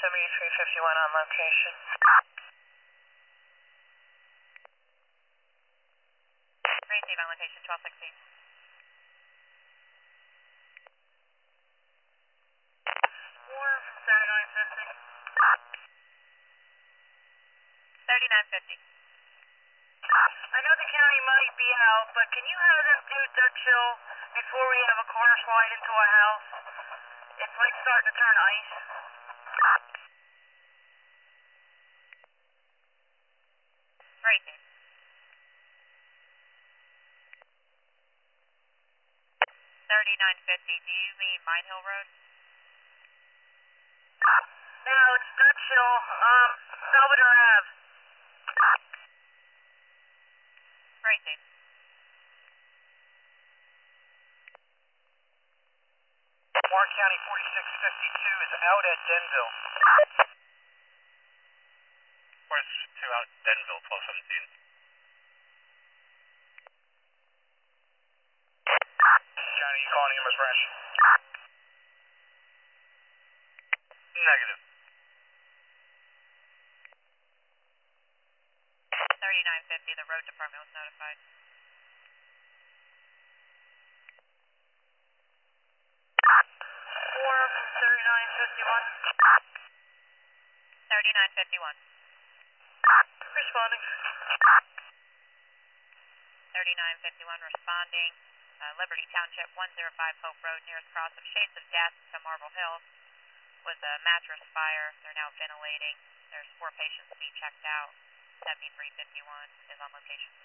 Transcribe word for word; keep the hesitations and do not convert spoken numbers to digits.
seventy-three fifty-one on location. Receive on location twelve sixteen. Warren from thirty-nine fifty. thirty-nine fifty. I know the county might be out, but can you have them do Dutch Hill before we have a car slide into a house? It's like starting to turn ice. Receive. thirty-nine fifty, do you mean Mine Hill Road? No, it's Dutch Hill, um, Salvador Ave. Receive. Warren County forty-six fifty-two is out at Denville. forty-six fifty-two out Denville, twelve seventeen. County, you calling Amherst Branch? Negative. thirty-nine fifty, the road department was notified. Warren from thirty-nine fifty-one. thirty-nine fifty-one. Responding. thirty-nine fifty-one responding. Uh, Liberty Township, one oh five Hope Road, nearest cross of Shades of Death to Marble Hill, was a mattress fire. They're now ventilating. There's four patients being checked out. seventy-three fifty-one is on location.